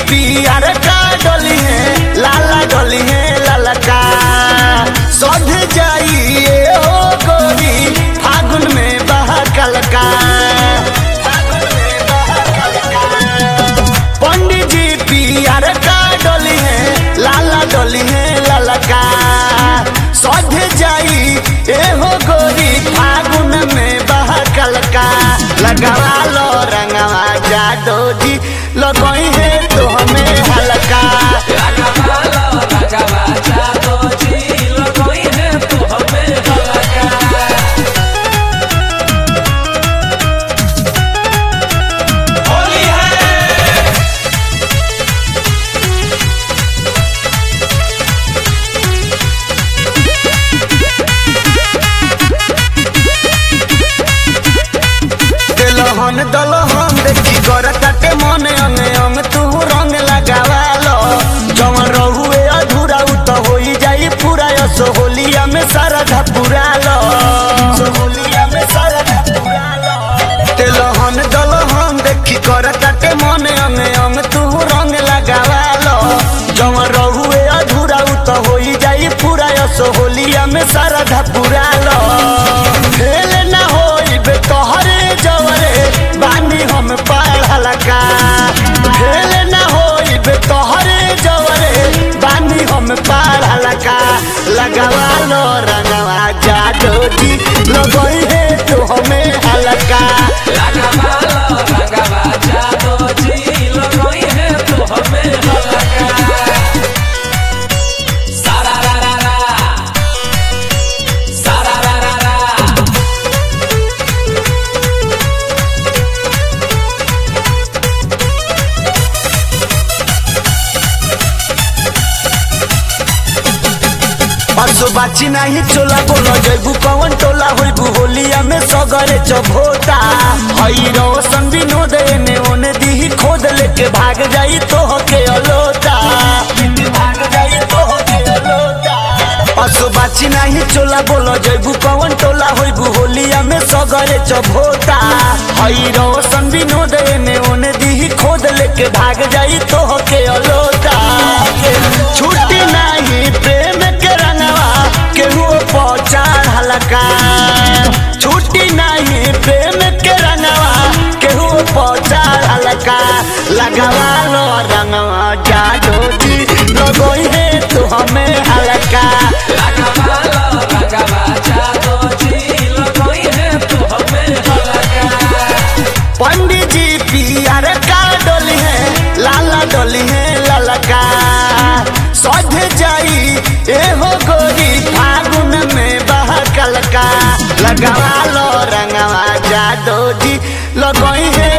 पियर का डोली है लाला डोली है ललका सध जाइए हो गोरी फागुन में बहकल का पंडित जी पियर का डोली है लाला डोली है ललका सध जाई ए हो गोरी फागुन में बहकल का लगावा लो रंगवा जादो जी लगोई है तो हमें हल्का लगावा जादो जी लगोई है तो हमें हल्का होली है दलहन दलहन देखी कर काटे मन अंग अंग तू रंग लगावा लो जवन रहुए अधूरा उ तो होई जाई पूरा यस होलिया में सारा धपुरा लो होलिया में सारा धपुरा लो दलहन दलहन देखी कर काटे मन अंग अंग तू रंग लगावा लो जवन रहुए अधूरा उ तो होई जाई पूरा यस होलिया में सारा धपुरा लो खेल ना होई बे तोहरे जवरे बानी हम पढ़ल का खेल ना होई बे तोहरे जवरे बानी हम पढ़ल का लगावा लो रंगवा जादो जी लगोई है तो हमें हल्का लगावा जादो जी लगोई है तो हमें हल्का सारा रा रा रा सारा रा रा रा परसो बाची नहीं चोला बोलो जैबू कवन टोला होइबू होलिया में सगरे चभोता हई रोशन विनोद एने ओने दी खोद लेके भाग जाई तो के अलोता भाग जाई तो के अलोता परसो बाची नहीं चोला बोलो जैबू कवन टोला होइबू होलिया में सगरे चभोता हई रोशन विनोद एने ओने दी खोद लेके भाग जाई तो के अलोता छुट्टी नहीं प्रेम के रंगवा केहू पहुंचा हल्का छुट्टी नहीं प्रेम के रंगवा केहू पहुंचा हल्का लगावा लो रंगवा जादो जी लगोई है तो हमें हल्का लगावा जादो जी लगोई है तो हमें हल्का पंडित जी पियर का डोली है लाला डोली है ललका सध जाई ए हो गोरी फागुन में बहकल का लगावा लो रंगवा जादो जी लगोई है